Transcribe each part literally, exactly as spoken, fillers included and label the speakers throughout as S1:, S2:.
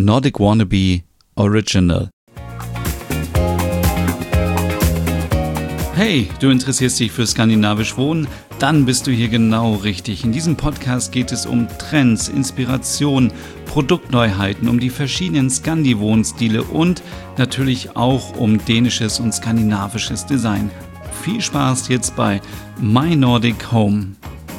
S1: Nordic Wannabe Original. Hey, du interessierst dich für skandinavisch Wohnen? Dann bist du hier genau richtig. In diesem Podcast geht es um Trends, Inspiration, Produktneuheiten, um die verschiedenen Scandi-Wohnstile und natürlich auch um dänisches und skandinavisches Design. Viel Spaß jetzt bei My Nordic Home.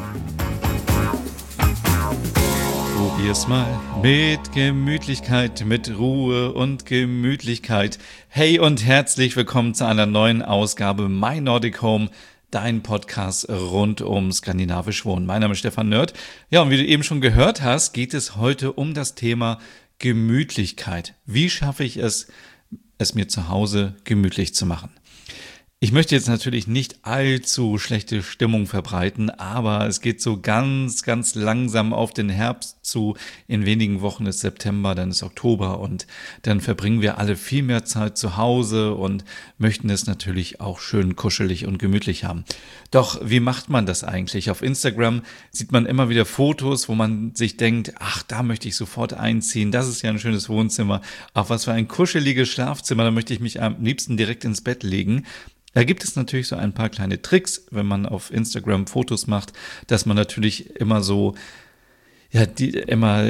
S1: Probier's mal mit Gemütlichkeit, mit Ruhe und Gemütlichkeit. Hey und herzlich willkommen zu einer neuen Ausgabe My Nordic Home, dein Podcast rund um skandinavisch Wohnen. Mein Name ist Stefan Nörth. Ja, und wie du eben schon gehört hast, geht es heute um das Thema Gemütlichkeit. Wie schaffe ich es, es mir zu Hause gemütlich zu machen? Ich möchte jetzt natürlich nicht allzu schlechte Stimmung verbreiten, aber es geht so ganz, ganz langsam auf den Herbst zu. In wenigen Wochen ist September, dann ist Oktober und dann verbringen wir alle viel mehr Zeit zu Hause und möchten es natürlich auch schön kuschelig und gemütlich haben. Doch wie macht man das eigentlich? Auf Instagram sieht man immer wieder Fotos, wo man sich denkt, ach, da möchte ich sofort einziehen, das ist ja ein schönes Wohnzimmer. Ach, was für ein kuscheliges Schlafzimmer, da möchte ich mich am liebsten direkt ins Bett legen. Da gibt es natürlich so ein paar kleine Tricks, wenn man auf Instagram Fotos macht, dass man natürlich immer so, ja, die, immer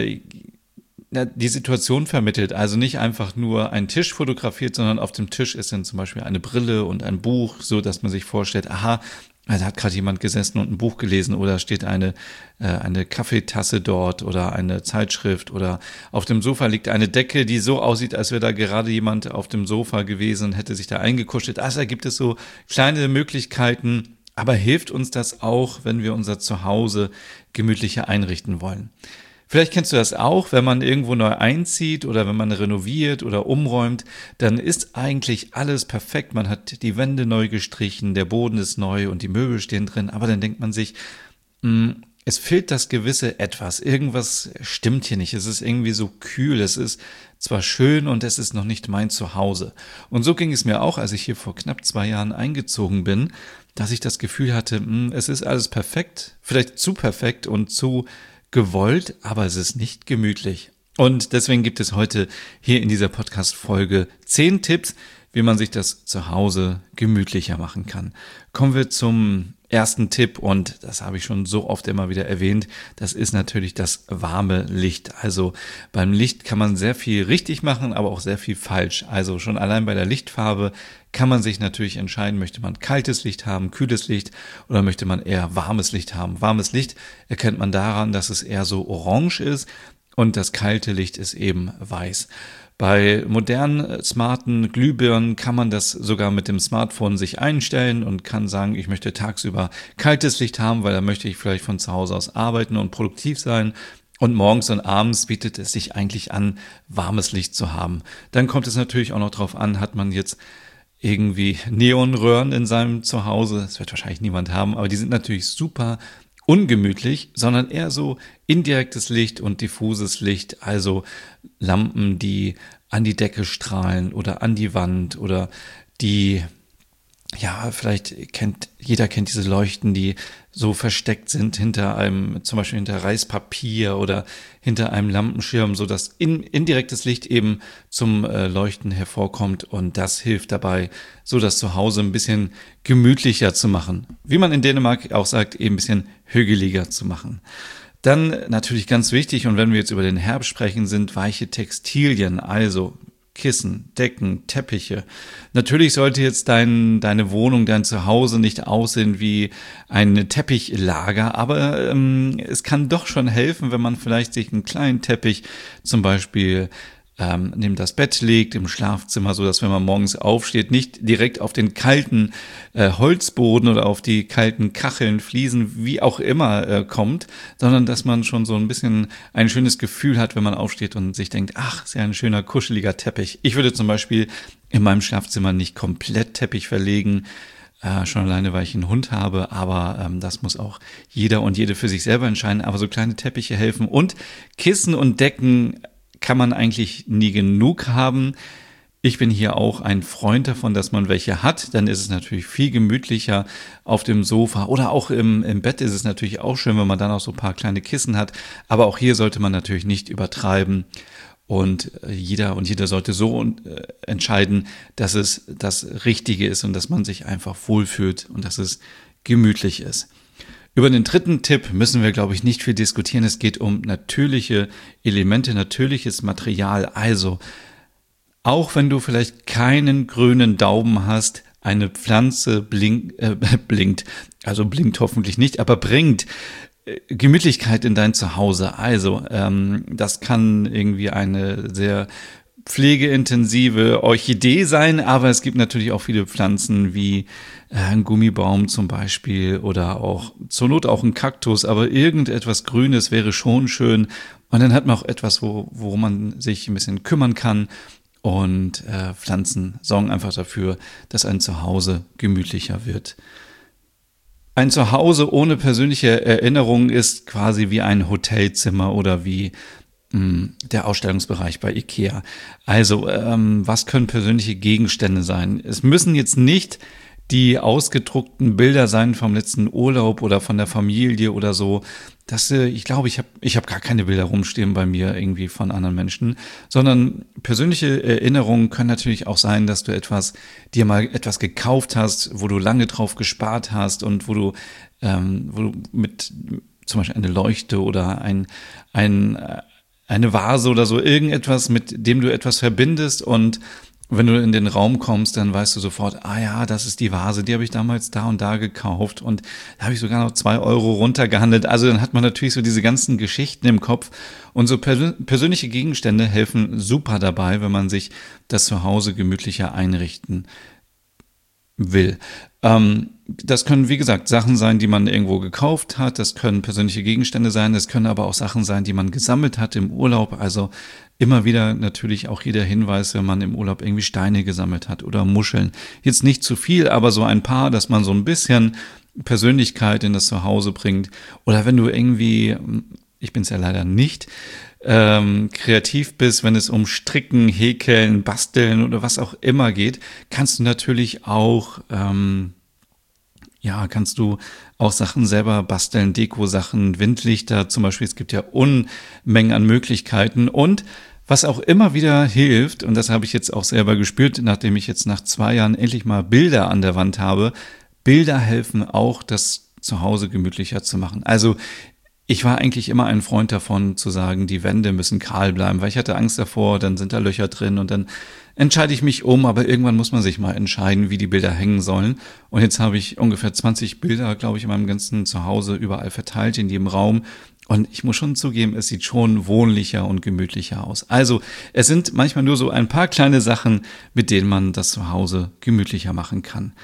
S1: ja, die Situation vermittelt. Also nicht einfach nur einen Tisch fotografiert, sondern auf dem Tisch ist dann zum Beispiel eine Brille und ein Buch, so dass man sich vorstellt, aha, da hat gerade jemand gesessen und ein Buch gelesen oder steht eine äh, eine Kaffeetasse dort oder eine Zeitschrift oder auf dem Sofa liegt eine Decke, die so aussieht, als wäre da gerade jemand auf dem Sofa gewesen und hätte sich da eingekuschelt. Also da gibt es so kleine Möglichkeiten, aber hilft uns das auch, wenn wir unser Zuhause gemütlicher einrichten wollen? Vielleicht kennst du das auch, wenn man irgendwo neu einzieht oder wenn man renoviert oder umräumt, dann ist eigentlich alles perfekt. Man hat die Wände neu gestrichen, der Boden ist neu und die Möbel stehen drin, aber dann denkt man sich, mh, es fehlt das gewisse Etwas. Irgendwas stimmt hier nicht. Es ist irgendwie so kühl. Es ist zwar schön und es ist noch nicht mein Zuhause. Und so ging es mir auch, als ich hier vor knapp zwei Jahren eingezogen bin, dass ich das Gefühl hatte, mh, es ist alles perfekt, vielleicht zu perfekt und zu gewollt, aber es ist nicht gemütlich. Und deswegen gibt es heute hier in dieser Podcast-Folge zehn Tipps, wie man sich das zu Hause gemütlicher machen kann. Kommen wir zum ersten Tipp und das habe ich schon so oft immer wieder erwähnt. Das ist natürlich das warme Licht. Also beim Licht kann man sehr viel richtig machen, aber auch sehr viel falsch. Also schon allein bei der Lichtfarbe kann man sich natürlich entscheiden, möchte man kaltes Licht haben, kühles Licht oder möchte man eher warmes Licht haben. Warmes Licht erkennt man daran, dass es eher so orange ist und das kalte Licht ist eben weiß. Bei modernen, smarten Glühbirnen kann man das sogar mit dem Smartphone sich einstellen und kann sagen, ich möchte tagsüber kaltes Licht haben, weil da möchte ich vielleicht von zu Hause aus arbeiten und produktiv sein. Und morgens und abends bietet es sich eigentlich an, warmes Licht zu haben. Dann kommt es natürlich auch noch drauf an, hat man jetzt irgendwie Neonröhren in seinem Zuhause. Das wird wahrscheinlich niemand haben, aber die sind natürlich super ungemütlich, sondern eher so indirektes Licht und diffuses Licht, also Lampen, die an die Decke strahlen oder an die Wand oder die, ja, vielleicht kennt, jeder kennt diese Leuchten, die so versteckt sind hinter einem, zum Beispiel hinter Reispapier oder hinter einem Lampenschirm, so dass in, indirektes Licht eben zum äh, Leuchten hervorkommt und das hilft dabei, so das Zuhause ein bisschen gemütlicher zu machen. Wie man in Dänemark auch sagt, eben ein bisschen hügeliger zu machen. Dann natürlich ganz wichtig, und wenn wir jetzt über den Herbst sprechen, sind weiche Textilien, also Kissen, Decken, Teppiche. Natürlich sollte jetzt dein, deine Wohnung, dein Zuhause nicht aussehen wie ein Teppichlager, aber ähm, es kann doch schon helfen, wenn man vielleicht sich einen kleinen Teppich zum Beispiel ähm, neben das Bett legt, im Schlafzimmer, so dass wenn man morgens aufsteht, nicht direkt auf den kalten äh, Holzboden oder auf die kalten Kacheln, Fliesen, wie auch immer äh, kommt, sondern dass man schon so ein bisschen ein schönes Gefühl hat, wenn man aufsteht und sich denkt, ach, ist ja ein schöner, kuscheliger Teppich. Ich würde zum Beispiel in meinem Schlafzimmer nicht komplett Teppich verlegen, Äh, schon alleine, weil ich einen Hund habe, aber ähm, das muss auch jeder und jede für sich selber entscheiden. Aber so kleine Teppiche helfen und Kissen und Decken kann man eigentlich nie genug haben. Ich bin hier auch ein Freund davon, dass man welche hat. Dann ist es natürlich viel gemütlicher auf dem Sofa oder auch im, im Bett ist es natürlich auch schön, wenn man dann auch so ein paar kleine Kissen hat. Aber auch hier sollte man natürlich nicht übertreiben. Und jeder und jeder sollte so äh, entscheiden, dass es das Richtige ist und dass man sich einfach wohlfühlt und dass es gemütlich ist. Über den dritten Tipp müssen wir, glaube ich, nicht viel diskutieren. Es geht um natürliche Elemente, natürliches Material. Also, auch wenn du vielleicht keinen grünen Daumen hast, eine Pflanze blink, äh, blinkt, also blinkt hoffentlich nicht, aber bringt Gemütlichkeit in dein Zuhause. Also, ähm, das kann irgendwie eine sehr pflegeintensive Orchidee sein, aber es gibt natürlich auch viele Pflanzen wie äh, ein Gummibaum zum Beispiel oder auch zur Not auch ein Kaktus, aber irgendetwas Grünes wäre schon schön und dann hat man auch etwas, wo, wo man sich ein bisschen kümmern kann und äh, Pflanzen sorgen einfach dafür, dass ein Zuhause gemütlicher wird. Ein Zuhause ohne persönliche Erinnerungen ist quasi wie ein Hotelzimmer oder wie mh, der Ausstellungsbereich bei IKEA. Also, ähm, was können persönliche Gegenstände sein? Es müssen jetzt nicht die ausgedruckten Bilder sein vom letzten Urlaub oder von der Familie oder so. Das, äh, ich glaube, ich habe ich hab gar keine Bilder rumstehen bei mir irgendwie von anderen Menschen, sondern persönliche Erinnerungen können natürlich auch sein, dass du etwas, dir mal etwas gekauft hast, wo du lange drauf gespart hast und wo du, ähm, wo du mit zum Beispiel eine Leuchte oder ein, ein, äh, eine Vase oder so, irgendetwas, mit dem du etwas verbindest und wenn du in den Raum kommst, dann weißt du sofort, ah ja, das ist die Vase, die habe ich damals da und da gekauft und da habe ich sogar noch zwei Euro runtergehandelt. Also dann hat man natürlich so diese ganzen Geschichten im Kopf und so pers- persönliche Gegenstände helfen super dabei, wenn man sich das Zuhause gemütlicher einrichten will. Ähm, das können, wie gesagt, Sachen sein, die man irgendwo gekauft hat. Das können persönliche Gegenstände sein. Das können aber auch Sachen sein, die man gesammelt hat im Urlaub. Also immer wieder natürlich auch jeder Hinweis, wenn man im Urlaub irgendwie Steine gesammelt hat oder Muscheln. Jetzt nicht zu viel, aber so ein paar, dass man so ein bisschen Persönlichkeit in das Zuhause bringt. Oder wenn du irgendwie, ich bin es ja leider nicht, ähm, kreativ bist, wenn es um Stricken, Häkeln, Basteln oder was auch immer geht, kannst du natürlich auch, ähm, ja, kannst du auch Sachen selber basteln, Deko-Sachen, Windlichter zum Beispiel. Es gibt ja Unmengen an Möglichkeiten und was auch immer wieder hilft, und das habe ich jetzt auch selber gespürt, nachdem ich jetzt nach zwei Jahren endlich mal Bilder an der Wand habe, Bilder helfen auch, das Zuhause gemütlicher zu machen. Also ich war eigentlich immer ein Freund davon, zu sagen, die Wände müssen kahl bleiben, weil ich hatte Angst davor, dann sind da Löcher drin und dann entscheide ich mich um, aber irgendwann muss man sich mal entscheiden, wie die Bilder hängen sollen. Und jetzt habe ich ungefähr zwanzig Bilder, glaube ich, in meinem ganzen Zuhause überall verteilt, in jedem Raum. Und ich muss schon zugeben, es sieht schon wohnlicher und gemütlicher aus. Also es sind manchmal nur so ein paar kleine Sachen, mit denen man das Zuhause gemütlicher machen kann.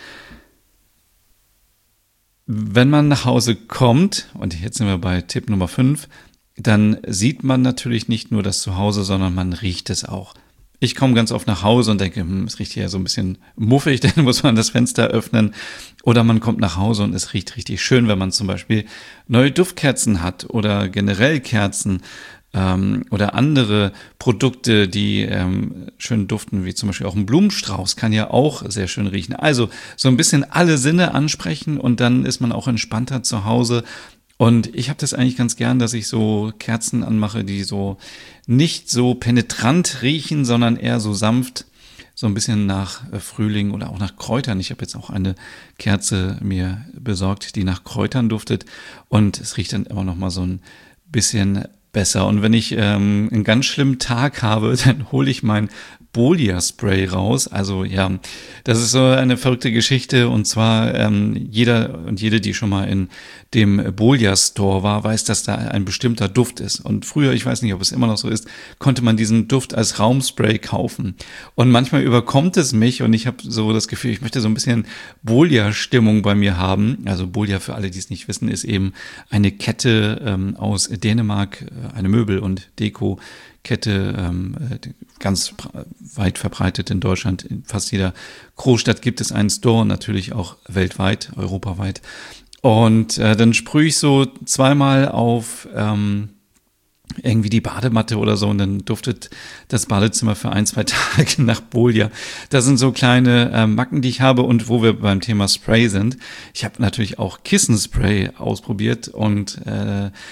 S1: Wenn man nach Hause kommt, und jetzt sind wir bei Tipp Nummer fünf, dann sieht man natürlich nicht nur das Zuhause, sondern man riecht es auch. Ich komme ganz oft nach Hause und denke, hm, es riecht hier so ein bisschen muffig, dann muss man das Fenster öffnen. Oder man kommt nach Hause und es riecht richtig schön, wenn man zum Beispiel neue Duftkerzen hat oder generell Kerzen ähm, oder andere Produkte, die ähm, schön duften, wie zum Beispiel auch ein Blumenstrauß, kann ja auch sehr schön riechen. Also so ein bisschen alle Sinne ansprechen und dann ist man auch entspannter zu Hause. Und ich habe das eigentlich ganz gern, dass ich so Kerzen anmache, die so nicht so penetrant riechen, sondern eher so sanft, so ein bisschen nach Frühling oder auch nach Kräutern. Ich habe jetzt auch eine Kerze mir besorgt, die nach Kräutern duftet und es riecht dann immer noch mal so ein bisschen besser. Und wenn ich ähm, einen ganz schlimmen Tag habe, dann hole ich mein Bolia-Spray raus. Also ja, das ist so eine verrückte Geschichte und zwar ähm, jeder und jede, die schon mal in dem Bolia-Store war, weiß, dass da ein bestimmter Duft ist. Und früher, ich weiß nicht, ob es immer noch so ist, konnte man diesen Duft als Raumspray kaufen. Und manchmal überkommt es mich und ich habe so das Gefühl, ich möchte so ein bisschen Bolia-Stimmung bei mir haben. Also Bolia, für alle, die es nicht wissen, ist eben eine Kette ähm, aus Dänemark, eine Möbel- und Deko Kette, ähm, ganz weit verbreitet in Deutschland. In fast jeder Großstadt gibt es einen Store, natürlich auch weltweit, europaweit. Und äh, dann sprühe ich so zweimal auf ähm, irgendwie die Badematte oder so und dann duftet das Badezimmer für ein, zwei Tage nach Bolia. Das sind so kleine äh, Macken, die ich habe und wo wir beim Thema Spray sind. Ich habe natürlich auch Kissenspray ausprobiert und äh,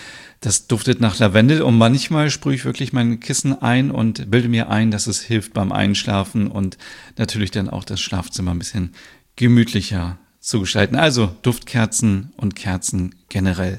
S1: Das duftet nach Lavendel und manchmal sprühe ich wirklich mein Kissen ein und bilde mir ein, dass es hilft beim Einschlafen und natürlich dann auch das Schlafzimmer ein bisschen gemütlicher zu gestalten. Also Duftkerzen und Kerzen generell.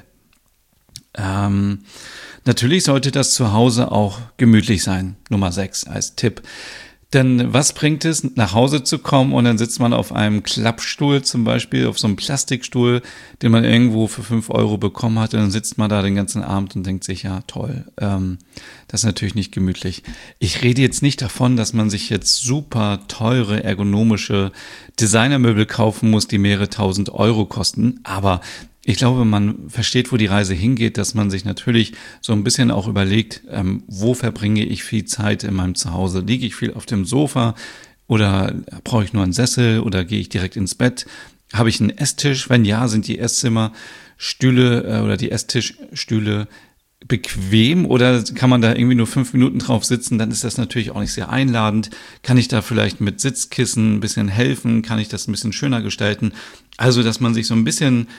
S1: Ähm, natürlich sollte das zu Hause auch gemütlich sein. Nummer sechs als Tipp. Denn was bringt es, nach Hause zu kommen und dann sitzt man auf einem Klappstuhl zum Beispiel, auf so einem Plastikstuhl, den man irgendwo für fünf Euro bekommen hat und dann sitzt man da den ganzen Abend und denkt sich, ja toll, ähm, das ist natürlich nicht gemütlich. Ich rede jetzt nicht davon, dass man sich jetzt super teure, ergonomische Designermöbel kaufen muss, die mehrere tausend Euro kosten, aber ich glaube, man versteht, wo die Reise hingeht, dass man sich natürlich so ein bisschen auch überlegt, ähm, wo verbringe ich viel Zeit in meinem Zuhause? Liege ich viel auf dem Sofa oder brauche ich nur einen Sessel oder gehe ich direkt ins Bett? Habe ich einen Esstisch? Wenn ja, sind die Esszimmerstühle äh, oder die Esstischstühle bequem oder kann man da irgendwie nur fünf Minuten drauf sitzen? Dann ist das natürlich auch nicht sehr einladend. Kann ich da vielleicht mit Sitzkissen ein bisschen helfen? Kann ich das ein bisschen schöner gestalten? Also, dass man sich so ein bisschen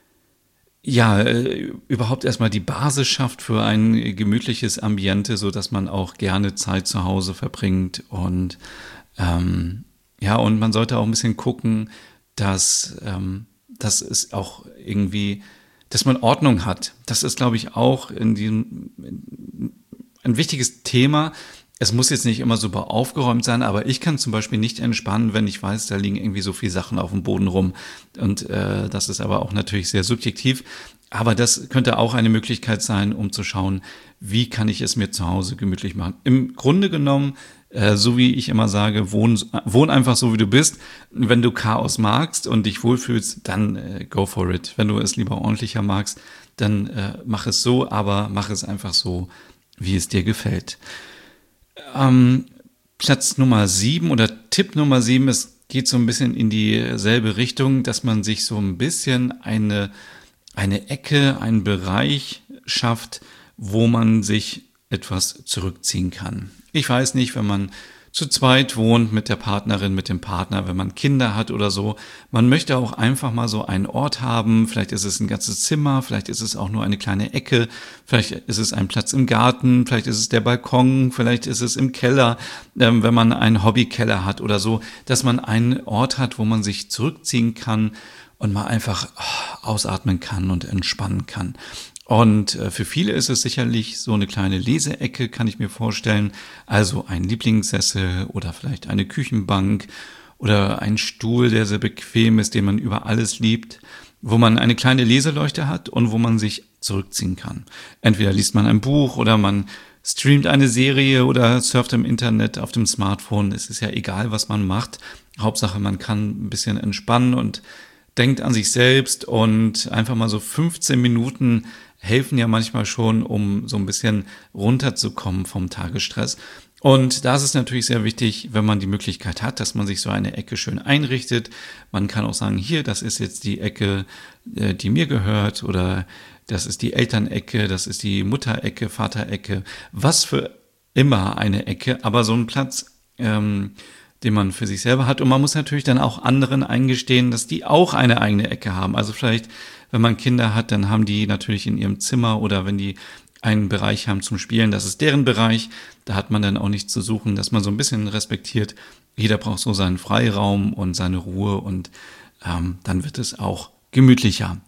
S1: ja, äh, überhaupt erstmal die Basis schafft für ein gemütliches Ambiente, so dass man auch gerne Zeit zu Hause verbringt und ähm, ja, und man sollte auch ein bisschen gucken, dass, ähm, dass es auch irgendwie, dass man Ordnung hat. Das ist, glaube ich, auch in diesem ein wichtiges Thema. Es muss jetzt nicht immer super aufgeräumt sein, aber ich kann zum Beispiel nicht entspannen, wenn ich weiß, da liegen irgendwie so viele Sachen auf dem Boden rum. Und äh, das ist aber auch natürlich sehr subjektiv. Aber das könnte auch eine Möglichkeit sein, um zu schauen, wie kann ich es mir zu Hause gemütlich machen. Im Grunde genommen, äh, so wie ich immer sage, wohn, wohn einfach so, wie du bist. Wenn du Chaos magst und dich wohlfühlst, dann äh, go for it. Wenn du es lieber ordentlicher magst, dann äh, mach es so, aber mach es einfach so, wie es dir gefällt. Ähm, Platz Nummer sieben oder Tipp Nummer sieben, es geht so ein bisschen in dieselbe Richtung, dass man sich so ein bisschen eine, eine Ecke, einen Bereich schafft, wo man sich etwas zurückziehen kann. Ich weiß nicht, wenn man zu zweit wohnt mit der Partnerin, mit dem Partner, wenn man Kinder hat oder so. Man möchte auch einfach mal so einen Ort haben. Vielleicht ist es ein ganzes Zimmer, vielleicht ist es auch nur eine kleine Ecke, vielleicht ist es ein Platz im Garten, vielleicht ist es der Balkon, vielleicht ist es im Keller, ähm, wenn man einen Hobbykeller hat oder so, dass man einen Ort hat, wo man sich zurückziehen kann und mal einfach oh, ausatmen kann und entspannen kann. Und äh, für viele ist es sicherlich so eine kleine Leseecke, kann ich mir vorstellen. Also ein Lieblingssessel oder vielleicht eine Küchenbank oder ein Stuhl, der sehr bequem ist, den man über alles liebt, wo man eine kleine Leseleuchte hat und wo man sich zurückziehen kann. Entweder liest man ein Buch oder man streamt eine Serie oder surft im Internet auf dem Smartphone. Es ist ja egal, was man macht. Hauptsache, man kann ein bisschen entspannen und denkt an sich selbst und einfach mal so fünfzehn Minuten helfen ja manchmal schon, um so ein bisschen runterzukommen vom Tagesstress. Und da ist es natürlich sehr wichtig, wenn man die Möglichkeit hat, dass man sich so eine Ecke schön einrichtet. Man kann auch sagen, hier, das ist jetzt die Ecke, die mir gehört oder das ist die Elternecke, das ist die Mutterecke, Vaterecke, was für immer eine Ecke, aber so ein Platz, ähm, den man für sich selber hat. Und man muss natürlich dann auch anderen eingestehen, dass die auch eine eigene Ecke haben. Also vielleicht, wenn man Kinder hat, dann haben die natürlich in ihrem Zimmer oder wenn die einen Bereich haben zum Spielen, das ist deren Bereich. Da hat man dann auch nichts zu suchen, dass man so ein bisschen respektiert. Jeder braucht so seinen Freiraum und seine Ruhe und ähm, dann wird es auch gemütlicher.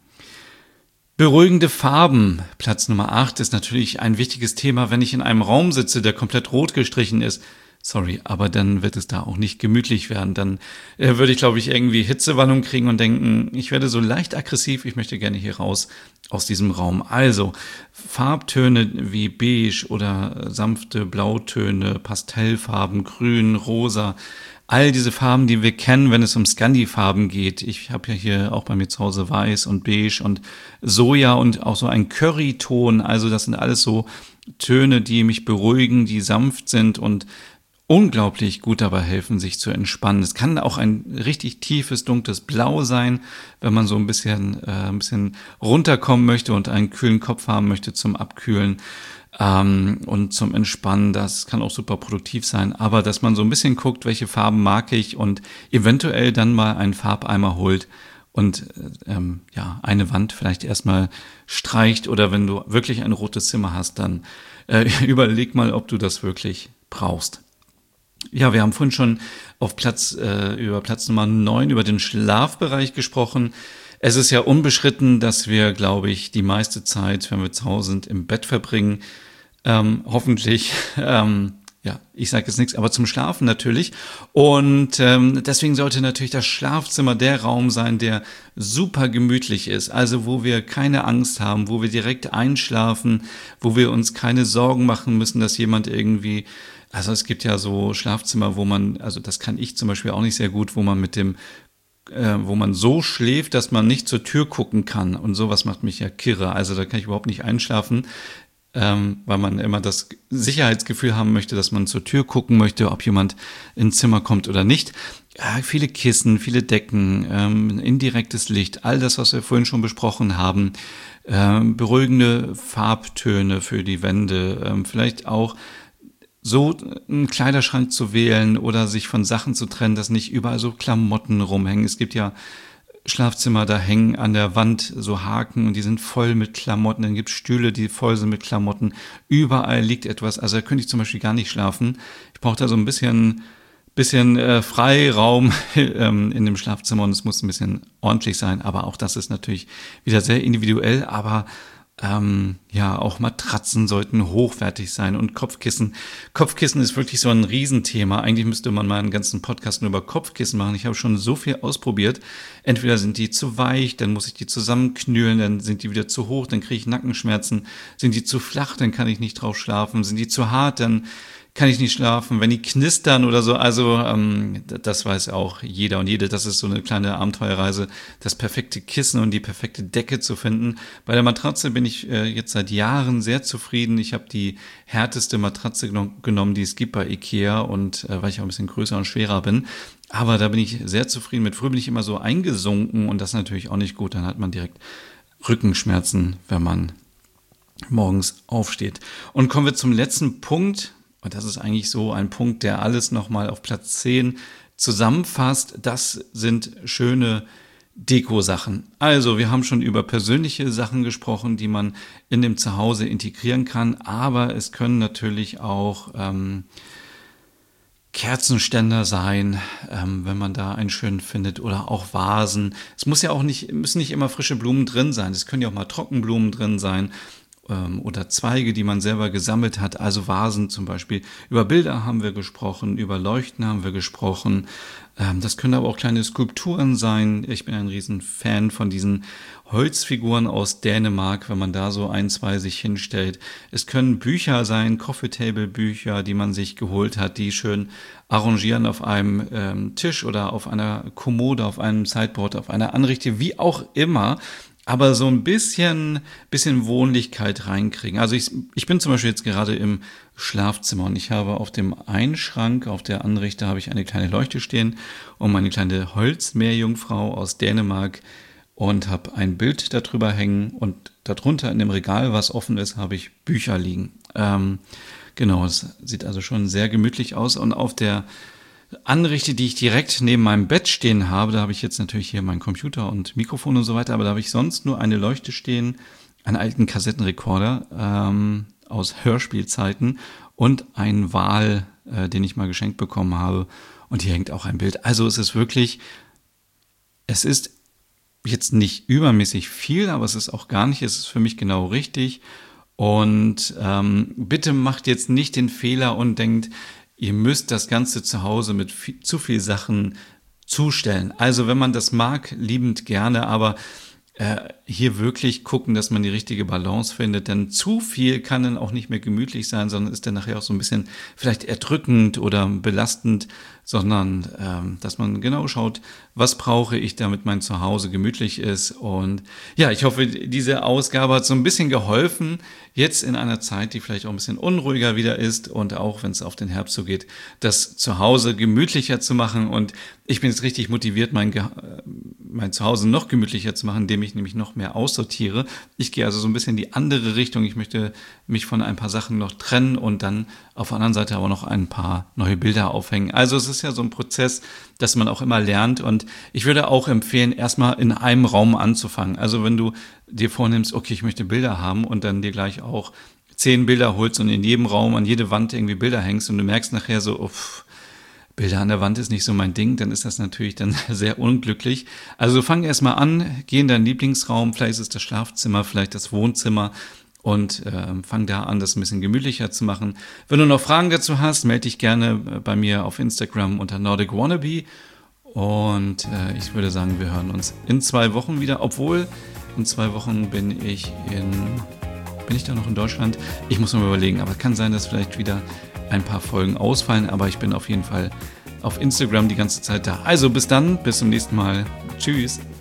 S1: Beruhigende Farben, Platz Nummer acht, ist natürlich ein wichtiges Thema, wenn ich in einem Raum sitze, der komplett rot gestrichen ist. Sorry, aber dann wird es da auch nicht gemütlich werden. Dann äh, würde ich, glaube ich, irgendwie Hitzewallung kriegen und denken, ich werde so leicht aggressiv, ich möchte gerne hier raus aus diesem Raum. Also Farbtöne wie beige oder sanfte Blautöne, Pastellfarben, grün, rosa, all diese Farben, die wir kennen, wenn es um Scandi-Farben geht. Ich habe ja hier auch bei mir zu Hause weiß und beige und Soja und auch so ein Curryton. Also das sind alles so Töne, die mich beruhigen, die sanft sind und unglaublich gut dabei helfen, sich zu entspannen. Es kann auch ein richtig tiefes, dunkles Blau sein, wenn man so ein bisschen, äh, ein bisschen runterkommen möchte und einen kühlen Kopf haben möchte zum Abkühlen ähm, und zum Entspannen. Das kann auch super produktiv sein. Aber dass man so ein bisschen guckt, welche Farben mag ich und eventuell dann mal einen Farbeimer holt und ähm, ja, eine Wand vielleicht erstmal streicht, oder wenn du wirklich ein rotes Zimmer hast, dann äh, überleg mal, ob du das wirklich brauchst. Ja, wir haben vorhin schon auf Platz, äh, über Platz Nummer neun über den Schlafbereich gesprochen. Es ist ja unbestritten, dass wir, glaube ich, die meiste Zeit, wenn wir zu Hause sind, im Bett verbringen. Ähm, hoffentlich, ähm, ja, ich sage jetzt nichts, aber zum Schlafen natürlich. Und ähm, deswegen sollte natürlich das Schlafzimmer der Raum sein, der super gemütlich ist. Also wo wir keine Angst haben, wo wir direkt einschlafen, wo wir uns keine Sorgen machen müssen, dass jemand irgendwie... Also es gibt ja so Schlafzimmer, wo man, also das kann ich zum Beispiel auch nicht sehr gut, wo man mit dem, äh, wo man so schläft, dass man nicht zur Tür gucken kann. Und sowas macht mich ja kirre. Also da kann ich überhaupt nicht einschlafen, ähm, weil man immer das Sicherheitsgefühl haben möchte, dass man zur Tür gucken möchte, ob jemand ins Zimmer kommt oder nicht. Ja, viele Kissen, viele Decken, ähm, indirektes Licht, all das, was wir vorhin schon besprochen haben, ähm, beruhigende Farbtöne für die Wände, ähm, vielleicht auch so einen Kleiderschrank zu wählen oder sich von Sachen zu trennen, dass nicht überall so Klamotten rumhängen. Es gibt ja Schlafzimmer, da hängen an der Wand so Haken und die sind voll mit Klamotten. Dann gibt es Stühle, die voll sind mit Klamotten. Überall liegt etwas. Also da könnte ich zum Beispiel gar nicht schlafen. Ich brauche da so ein bisschen, bisschen äh, Freiraum ähm, in dem Schlafzimmer, und es muss ein bisschen ordentlich sein. Aber auch das ist natürlich wieder sehr individuell, aber Ähm, ja, auch Matratzen sollten hochwertig sein und Kopfkissen. Kopfkissen ist wirklich so ein Riesenthema. Eigentlich müsste man mal einen ganzen Podcast nur über Kopfkissen machen. Ich habe schon so viel ausprobiert. Entweder sind die zu weich, dann muss ich die zusammenknüllen, dann sind die wieder zu hoch, dann kriege ich Nackenschmerzen. Sind die zu flach, dann kann ich nicht drauf schlafen. Sind die zu hart, dann kann ich nicht schlafen, wenn die knistern oder so. Also ähm, das weiß auch jeder und jede. Das ist so eine kleine Abenteuerreise, das perfekte Kissen und die perfekte Decke zu finden. Bei der Matratze bin ich äh, jetzt seit Jahren sehr zufrieden. Ich habe die härteste Matratze geno- genommen, die es gibt bei Ikea, und äh, weil ich auch ein bisschen größer und schwerer bin. Aber da bin ich sehr zufrieden mit. Früher bin ich immer so eingesunken, und das ist natürlich auch nicht gut. Dann hat man direkt Rückenschmerzen, wenn man morgens aufsteht. Und kommen wir zum letzten Punkt. Und das ist eigentlich so ein Punkt, der alles nochmal auf Platz zehn zusammenfasst. Das sind schöne Deko-Sachen. Also wir haben schon über persönliche Sachen gesprochen, die man in dem Zuhause integrieren kann. Aber es können natürlich auch ähm, Kerzenständer sein, ähm, wenn man da einen schönen findet, oder auch Vasen. Es muss ja auch nicht, müssen nicht immer frische Blumen drin sein. Es können ja auch mal Trockenblumen drin sein. Oder Zweige, die man selber gesammelt hat, also Vasen zum Beispiel. Über Bilder haben wir gesprochen, über Leuchten haben wir gesprochen. Das können aber auch kleine Skulpturen sein. Ich bin ein riesen Fan von diesen Holzfiguren aus Dänemark, wenn man da so ein, zwei sich hinstellt. Es können Bücher sein, Coffee-Table-Bücher, die man sich geholt hat, die schön arrangieren auf einem ähm, Tisch oder auf einer Kommode, auf einem Sideboard, auf einer Anrichte, wie auch immer. Aber so ein bisschen, bisschen Wohnlichkeit reinkriegen. Also ich, ich bin zum Beispiel jetzt gerade im Schlafzimmer, und ich habe auf dem Einschrank, auf der Anrichte, habe ich eine kleine Leuchte stehen und meine kleine Holzmeerjungfrau aus Dänemark, und habe ein Bild darüber hängen, und darunter in dem Regal, was offen ist, habe ich Bücher liegen. Ähm, genau, es sieht also schon sehr gemütlich aus, und auf der Anrichte, die ich direkt neben meinem Bett stehen habe, da habe ich jetzt natürlich hier meinen Computer und Mikrofon und so weiter, aber da habe ich sonst nur eine Leuchte stehen, einen alten Kassettenrekorder ähm, aus Hörspielzeiten und einen Wal, äh, den ich mal geschenkt bekommen habe, und hier hängt auch ein Bild. Also es ist wirklich, es ist jetzt nicht übermäßig viel, aber es ist auch gar nicht, es ist für mich genau richtig, und ähm, bitte macht jetzt nicht den Fehler und denkt, ihr müsst das Ganze zu Hause mit viel, zu viel Sachen zustellen. Also wenn man das mag, liebend gerne, aber äh, hier wirklich gucken, dass man die richtige Balance findet, denn zu viel kann dann auch nicht mehr gemütlich sein, sondern ist dann nachher auch so ein bisschen vielleicht erdrückend oder belastend, sondern ähm, dass man genau schaut, was brauche ich, damit mein Zuhause gemütlich ist. Und ja, ich hoffe, diese Ausgabe hat so ein bisschen geholfen, jetzt in einer Zeit, die vielleicht auch ein bisschen unruhiger wieder ist, und auch wenn es auf den Herbst zugeht, das Zuhause gemütlicher zu machen. Und ich bin jetzt richtig motiviert, mein, Ge- mein Zuhause noch gemütlicher zu machen, indem ich ich nämlich noch mehr aussortiere. Ich gehe also so ein bisschen in die andere Richtung. Ich möchte mich von ein paar Sachen noch trennen und dann auf der anderen Seite aber noch ein paar neue Bilder aufhängen. Also es ist ja so ein Prozess, dass man auch immer lernt und ich würde auch empfehlen, erstmal in einem Raum anzufangen. Also wenn du dir vornimmst, okay, ich möchte Bilder haben und dann dir gleich auch zehn Bilder holst und in jedem Raum an jede Wand irgendwie Bilder hängst und du merkst nachher so, uff, Bilder an der Wand ist nicht so mein Ding, dann ist das natürlich dann sehr unglücklich. Also fang erstmal an, geh in deinen Lieblingsraum, vielleicht ist es das Schlafzimmer, vielleicht das Wohnzimmer und äh, fang da an, das ein bisschen gemütlicher zu machen. Wenn du noch Fragen dazu hast, melde dich gerne bei mir auf Instagram unter Nordic Wannabe und äh, ich würde sagen, wir hören uns in zwei Wochen wieder, obwohl in zwei Wochen bin ich in, bin ich da noch in Deutschland? Ich muss mal überlegen, aber es kann sein, dass vielleicht wieder ein paar Folgen ausfallen, aber ich bin auf jeden Fall auf Instagram die ganze Zeit da. Also bis dann, bis zum nächsten Mal. Tschüss.